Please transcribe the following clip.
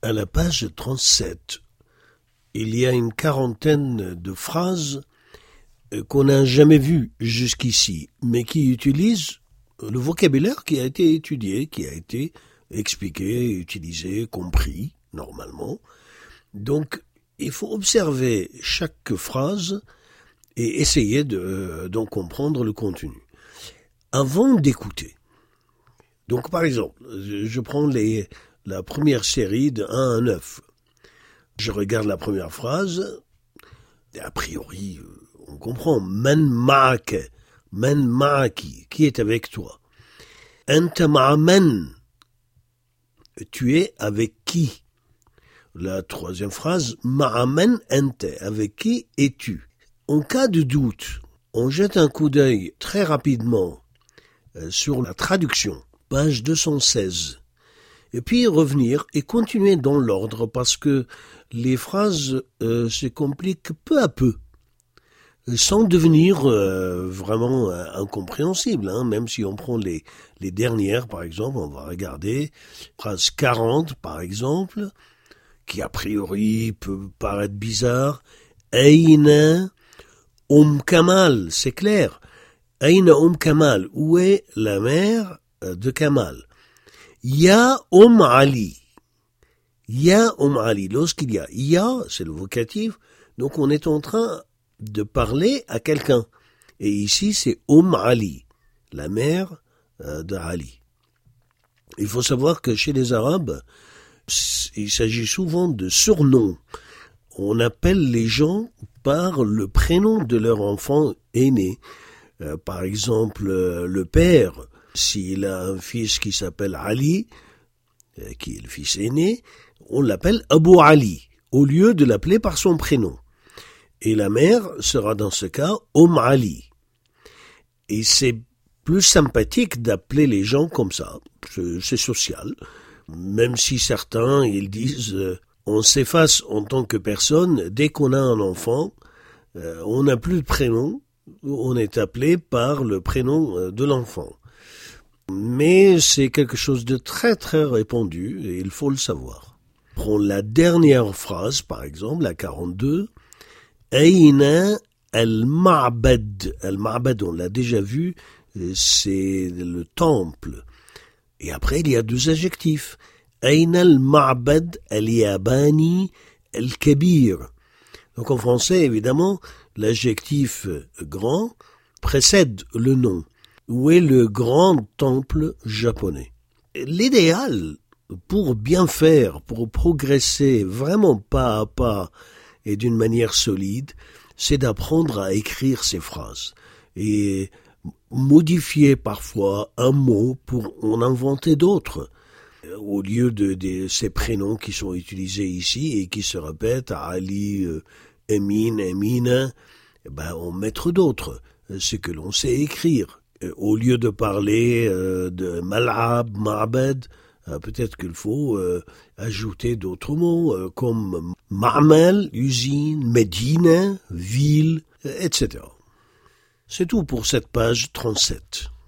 À la page 37, il y a une quarantaine de phrases qu'on n'a jamais vues jusqu'ici, mais qui utilisent le vocabulaire qui a été étudié, qui a été expliqué, utilisé, compris, normalement. Donc, il faut observer chaque phrase et essayer d'en comprendre le contenu. Avant d'écouter. Donc, par exemple, je prends la première série de 1 à 9. Je regarde la première phrase, et a priori, on comprend. Man ma'aki, qui est avec toi. Anta ma'a man, tu es avec qui. La troisième phrase, ma'a man anta, avec qui es-tu. En cas de doute, on jette un coup d'œil très rapidement sur la traduction, page 216. Et puis revenir et continuer dans l'ordre parce que les phrases se compliquent peu à peu, sans devenir vraiment incompréhensibles. Même si on prend les dernières, par exemple, on va regarder phrase 40, par exemple, qui a priori peut paraître bizarre. Aïna Kamal, c'est clair. Aïna Kamal, où est la mère de Kamal? Ya Ali. Ya Ali. Lorsqu'il y a ya, c'est le vocatif, donc on est en train de parler à quelqu'un. Et ici, c'est Ali, la mère de Ali. Il faut savoir que chez les Arabes, il s'agit souvent de surnoms. On appelle les gens par le prénom de leur enfant aîné. Par exemple, le père, s'il a un fils qui s'appelle Ali, qui est le fils aîné, on l'appelle Abu Ali, au lieu de l'appeler par son prénom. Et la mère sera dans ce cas Ali. Et c'est plus sympathique d'appeler les gens comme ça. C'est social. Même si certains, ils disent, on s'efface en tant que personne, dès qu'on a un enfant, on n'a plus de prénom, on est appelé par le prénom de l'enfant. Mais c'est quelque chose de très très répandu et il faut le savoir. Prends la dernière phrase, par exemple, la 42. Aïna al-ma'bad. Al-ma'bad, on l'a déjà vu, c'est le temple. Et après, il y a deux adjectifs. Aïna al-ma'bad al-yabani al-kabir. Donc en français, évidemment, l'adjectif grand précède le nom. Où est le grand temple japonais? L'idéal, pour bien faire, pour progresser vraiment pas à pas et d'une manière solide, c'est d'apprendre à écrire ces phrases et modifier parfois un mot pour en inventer d'autres. Au lieu de ces prénoms qui sont utilisés ici et qui se répètent, Ali, Emin, Emina, on mettre d'autres, ce que l'on sait écrire. Au lieu de parler de mal'ab, ma'bad, peut-être qu'il faut ajouter d'autres mots comme ma'mal, usine, médina, ville, etc. C'est tout pour cette page 37.